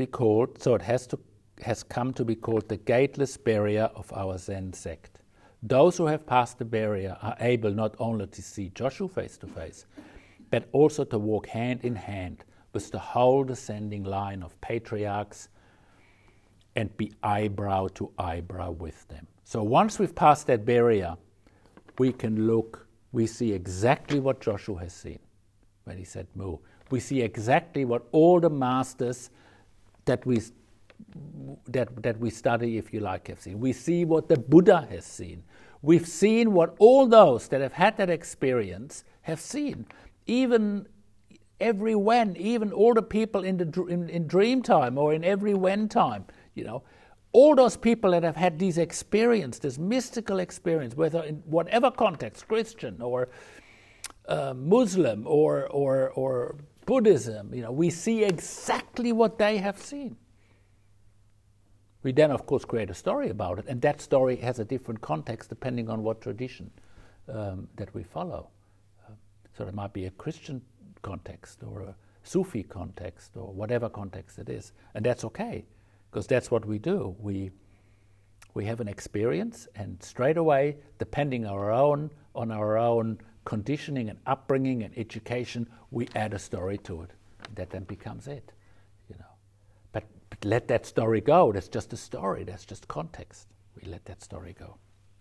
come to be called the gateless barrier of our Zen sect. Those who have passed the barrier are able not only to see Joshu face to face, but also to walk hand in hand with the whole descending line of patriarchs and be eyebrow to eyebrow with them. So once we've passed that barrier, we see exactly what Joshu has seen when he said mu. We see exactly what all the masters that we study, if you like, have seen. We see what the Buddha has seen. We've seen what all those that have had that experience have seen. Even every when, even all the people in dream time or in every when time, all those people that have had these experiences, this mystical experience, whether in whatever context, Christian or Muslim or Buddhism, we see exactly what they have seen. We then, of course, create a story about it, and that story has a different context depending on what tradition that we follow. So it might be a Christian context or a Sufi context or whatever context it is, and that's okay, because that's what we do. We have an experience, and straight away, depending on our own conditioning and upbringing and education, we add a story to it. That then becomes it. But let that story go. That's just a story. That's just context. We let that story go.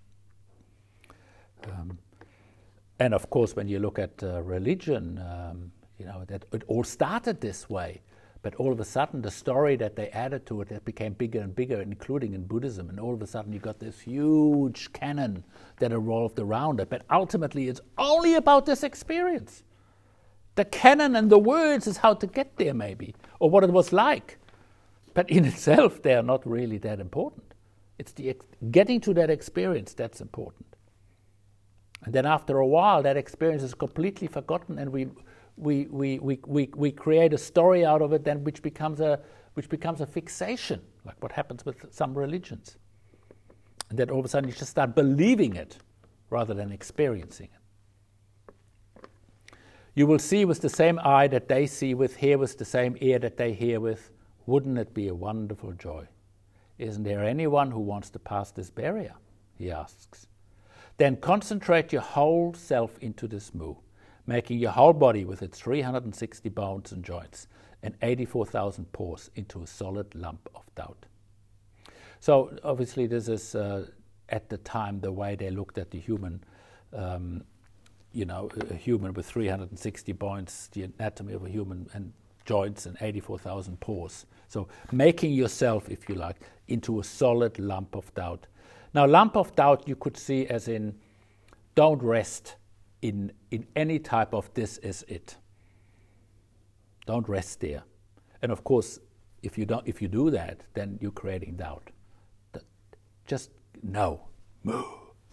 And of course, when you look at religion, that it all started this way. But all of a sudden, the story that they added to it, that became bigger and bigger, including in Buddhism. And all of a sudden, you got this huge canon that evolved around it. But ultimately, it's only about this experience. The canon and the words is how to get there, maybe, or what it was like. But in itself, they are not really that important. It's the getting to that experience that's important. And then after a while, that experience is completely forgotten, and we create a story out of it, then which becomes a fixation, like what happens with some religions. And then all of a sudden, you just start believing it rather than experiencing it. You will see with the same eye that they see with, hear with the same ear that they hear with. Wouldn't it be a wonderful joy? Isn't there anyone who wants to pass this barrier? He asks. Then concentrate your whole self into this mu, making your whole body with its 360 bones and joints and 84,000 pores into a solid lump of doubt. So obviously this is at the time the way they looked at the human, a human with 360 bones, the anatomy of a human, and joints and 84,000 pores. So making yourself, if you like, into a solid lump of doubt. Now, lump of doubt you could see as in, don't rest in any type of this is it. Don't rest there. And of course, if you do that, then you're creating doubt. Just no, move,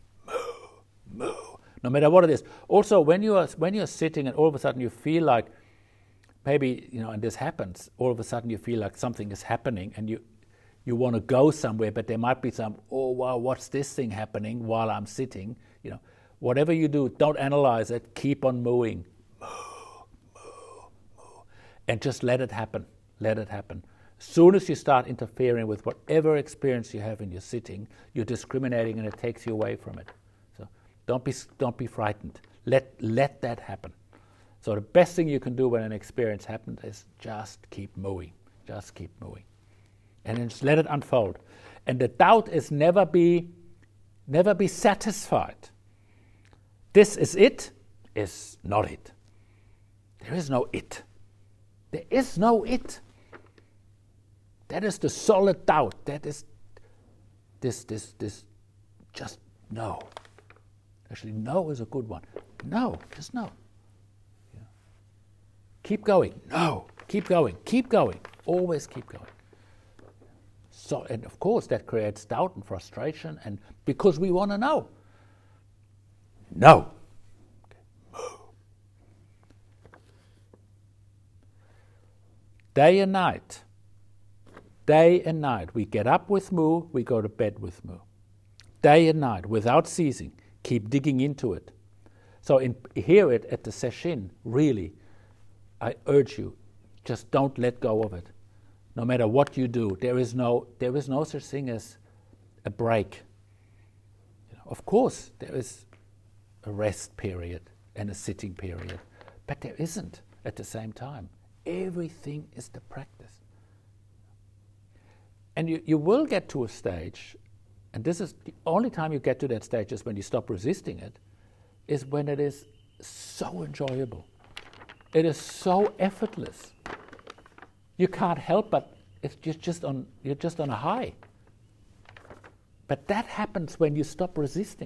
no matter what it is. Also, when you're sitting and all of a sudden you feel like maybe, and this happens, all of a sudden you feel like something is happening and you want to go somewhere, but there might be some, oh wow, what's this thing happening while I'm sitting? Whatever you do, don't analyze it, keep on moving. And just let it happen. Let it happen. As soon as you start interfering with whatever experience you have in your sitting, you're discriminating and it takes you away from it. So don't be frightened. Let that happen. So the best thing you can do when an experience happens is just keep moving. Just keep moving. And then just let it unfold. And the doubt is never be satisfied. This is it, is not it. There is no it. There is no it. That is the solid doubt. That is this just no. Actually, no is a good one. No, just no. Yeah. Keep going. No. Keep going. Keep going. Always keep going. So, and of course, that creates doubt and frustration, and because we want to know. No. Day and night. Day and night. We get up with Mu, we go to bed with Mu. Day and night, without ceasing. Keep digging into it. So hear it at the sesshin, really. I urge you, just don't let go of it. No matter what you do, there is no such thing as a break. Of course, there is a rest period and a sitting period, but there isn't at the same time. Everything is the practice. And you will get to a stage, and this is the only time you get to that stage is when you stop resisting it, is when it is so enjoyable. It is so effortless. You can't help but you're just on a high. But that happens when you stop resisting.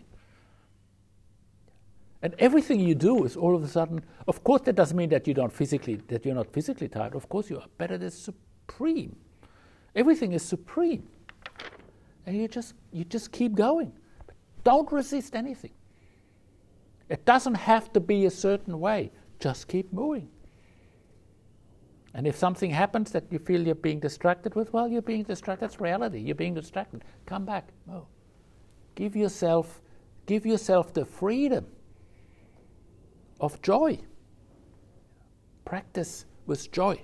And everything you do is all of a sudden, of course that doesn't mean that you're not physically tired. Of course you are, but it is supreme. Everything is supreme. And you just keep going. Don't resist anything. It doesn't have to be a certain way. Just keep moving. And if something happens that you feel you're being distracted with, well, you're being distracted. That's reality. You're being distracted. Come back. Move. Give yourself the freedom of joy. Practice with joy.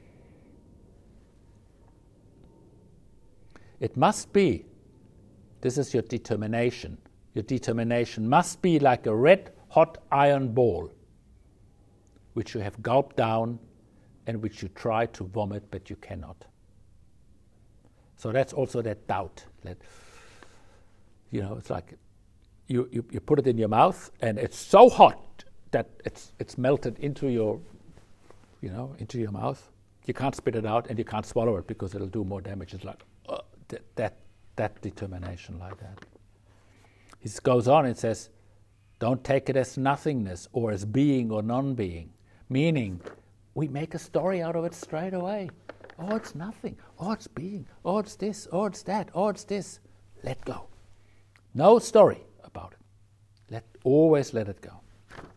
It must be, this is your determination. Your determination must be like a red-hot iron ball, which you have gulped down and which you try to vomit, but you cannot. So that's also that doubt. That, it's like you put it in your mouth and it's so hot that it's melted into your mouth. You can't spit it out and you can't swallow it because it'll do more damage. It's like that determination like that. He goes on and says, don't take it as nothingness or as being or non-being, meaning we make a story out of it straight away. Oh, it's nothing. Oh, it's being. Oh, it's this. Oh, it's that. Oh, it's this. Let go. No story about it. Always let it go.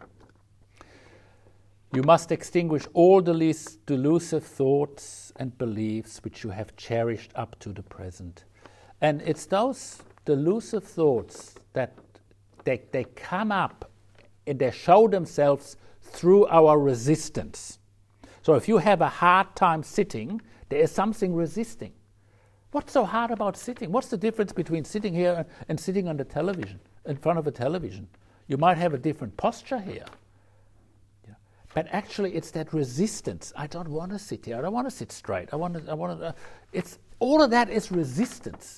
You must extinguish all the least delusive thoughts and beliefs which you have cherished up to the present. And it's those delusive thoughts that they come up and they show themselves through our resistance. So if you have a hard time sitting, there is something resisting. What's so hard about sitting? What's the difference between sitting here and sitting on the television, in front of a television? You might have a different posture here. Yeah. But actually it's that resistance. I don't want to sit here. I don't want to sit straight. It's all of that is resistance,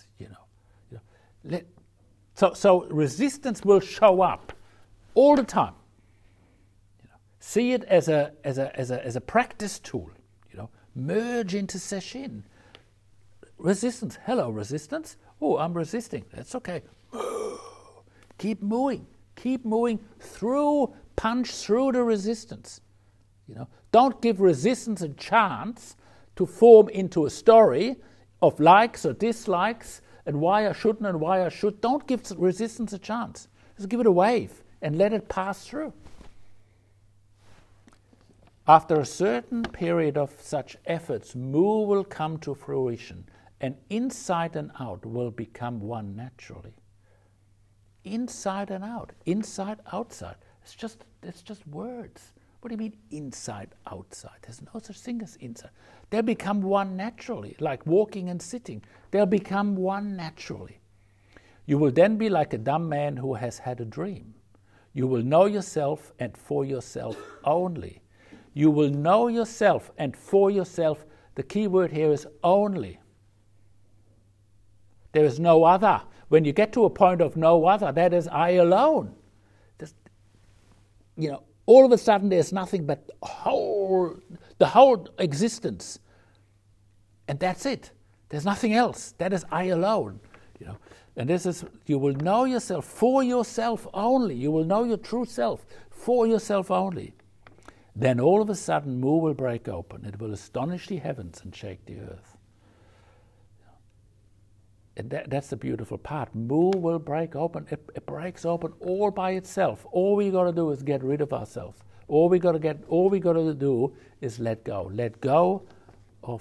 So resistance will show up all the time. See it as a practice tool. Merge into sesshin. Resistance. Hello, resistance. Oh, I'm resisting. That's okay. Keep moving. Keep moving through. Punch through the resistance. Don't give resistance a chance to form into a story of likes or dislikes and why I shouldn't and why I should. Don't give resistance a chance. Just give it a wave and let it pass through. After a certain period of such efforts, Mu will come to fruition, and inside and out will become one naturally. Inside and out, inside, outside. It's just words. What do you mean inside, outside? There's no such thing as inside. They'll become one naturally, like walking and sitting. They'll become one naturally. You will then be like a dumb man who has had a dream. You will know yourself and for yourself only. You will know yourself and for yourself. The key word here is only. There is no other. When you get to a point of no other, that is I alone. All of a sudden there's nothing but the whole existence. And that's it. There's nothing else. That is I alone. And this is, you will know yourself for yourself only. You will know your true self for yourself only. Then all of a sudden Mu will break open. It will astonish the heavens and shake the earth. And that's the beautiful part. Mu will break open. It breaks open all by itself. All we got to do is get rid of ourselves. All we got to do is let go. Let go of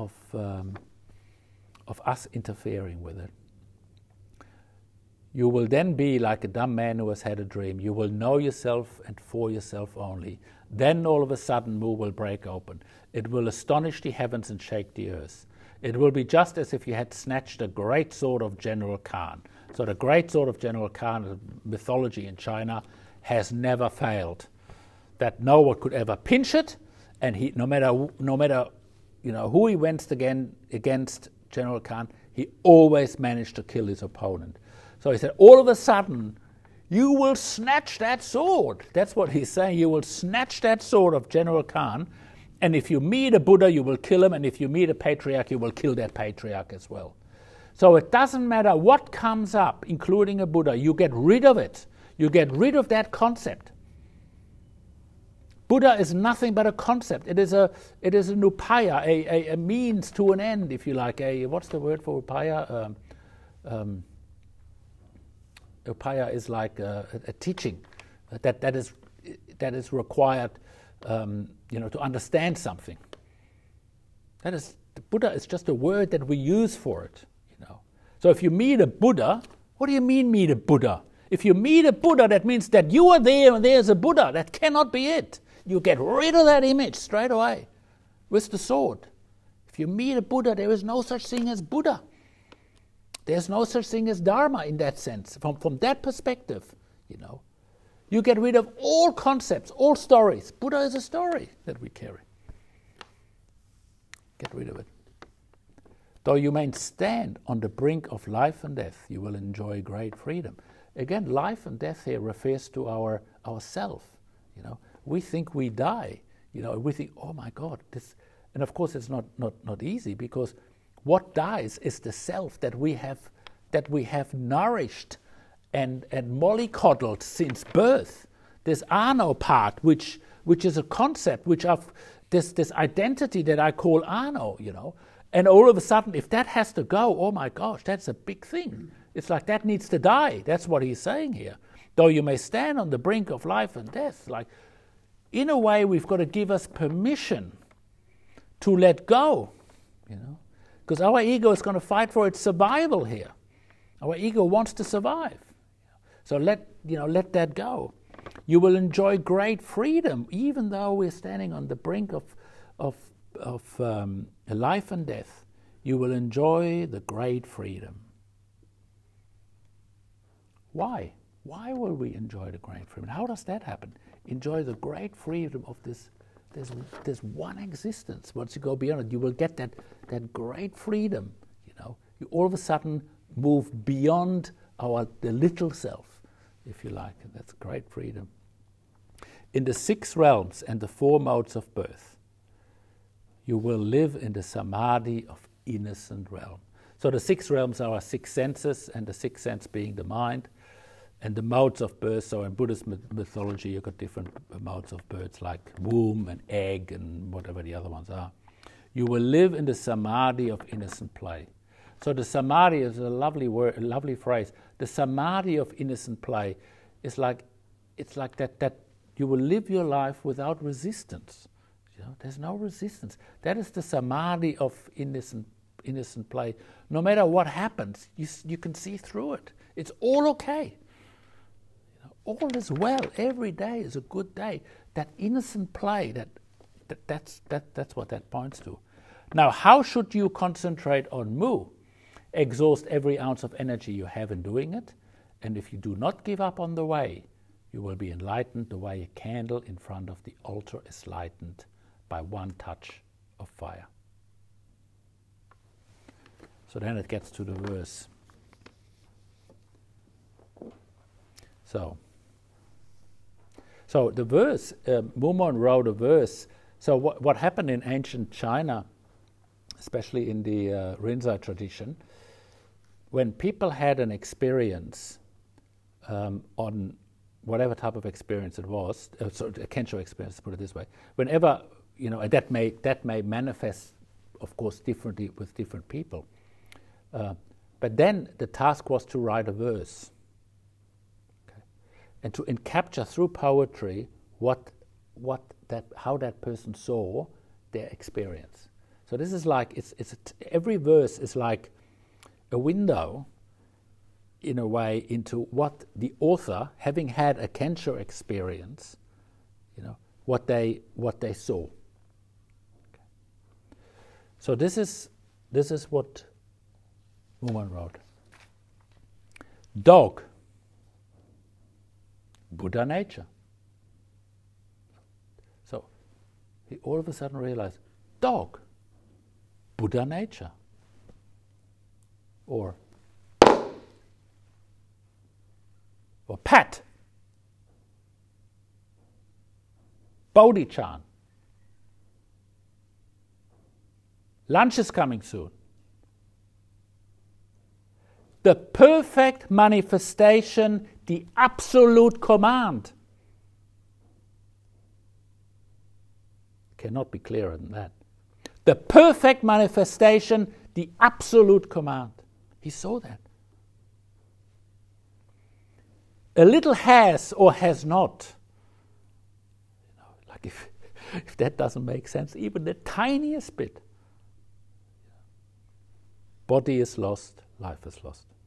us interfering with it. You will then be like a dumb man who has had a dream. You will know yourself and for yourself only. Then all of a sudden Mu will break open. It will astonish the heavens and shake the earth. It will be just as if you had snatched a great sword of General Khan. So the great sword of General Khan, mythology in China, has never failed. That no one could ever pinch it, and he, no matter who he went against General Khan, he always managed to kill his opponent. So he said, all of a sudden, you will snatch that sword. That's what he's saying. You will snatch that sword of General Khan, and if you meet a Buddha, you will kill him, and if you meet a patriarch, you will kill that patriarch as well. So it doesn't matter what comes up, including a Buddha, you get rid of it. You get rid of that concept. Buddha is nothing but a concept. It is an upaya, a means to an end, if you like. What's the word for upaya? Upaya is like a teaching that is required, to understand something. The Buddha is just a word that we use for it. So if you meet a Buddha, what do you mean meet a Buddha? If you meet a Buddha, that means that you are there and there's a Buddha. That cannot be it. You get rid of that image straight away with the sword. If you meet a Buddha, there is no such thing as Buddha. There's no such thing as Dharma in that sense. From that perspective, you get rid of all concepts, all stories. Buddha is a story that we carry. Get rid of it. Though you may stand on the brink of life and death, you will enjoy great freedom. Again, life and death here refers to our self. We think we die. We think, oh my God, this. And of course, it's not easy, because what dies is the self that we have nourished and mollycoddled since birth. This Ano part, which is a concept, which of this identity that I call Ano, And all of a sudden, if that has to go, oh my gosh, that's a big thing. It's like that needs to die. That's what he's saying here. Though you may stand on the brink of life and death, like, in a way, we've got to give us permission to let go, because our ego is going to fight for its survival here. Our ego wants to survive. So let that go. You will enjoy great freedom, even though we're standing on the brink of life and death. You will enjoy the great freedom. Why? Why will we enjoy the great freedom? How does that happen? Enjoy the great freedom of this one existence. Once you go beyond it, you will get that great freedom. You all of a sudden move beyond the little self, if you like, and that's great freedom. In the 6 realms and the 4 modes of birth, you will live in the samadhi of innocent realm. So the 6 realms are our 6 senses, and the 6th sense being the mind, and the modes of birth. So in Buddhist mythology, you've got different modes of birth, like womb and egg and whatever the other ones are. You will live in the samadhi of innocent play. So the samadhi is a lovely word, a lovely phrase. The samadhi of innocent play is like, it's like that you will live your life without resistance. You know, there's no resistance. That is the samadhi of innocent play. No matter what happens, you can see through it. It's all okay. You know, all is well. Every day is a good day. That innocent play, that's what that points to. Now, how should you concentrate on Mu? Exhaust every ounce of energy you have in doing it, and if you do not give up on the way, you will be enlightened the way a candle in front of the altar is lightened by one touch of fire. So then it gets to the verse. So the verse, Mumon wrote a verse. So what happened in ancient China, especially in the Rinzai tradition, when people had an experience on whatever type of experience it was, so a Kensho experience, to put it this way, whenever, you know, that may manifest, of course, differently with different people. But then the task was to write a verse, okay, and to capture through poetry how that person saw their experience. So this is like every verse is like a window, in a way, into what the author, having had a Kensho experience, you know, what they saw. Okay. So this is what Mumon wrote. Dog, Buddha nature. So he all of a sudden realized, dog, Buddha nature. Or Pat, Bodhi-chan. Lunch is coming soon. The perfect manifestation, the absolute command. Cannot be clearer than that. The perfect manifestation, the absolute command. He saw that. A little has or has not. You know, like if that doesn't make sense, even the tiniest bit. Body is lost, life is lost.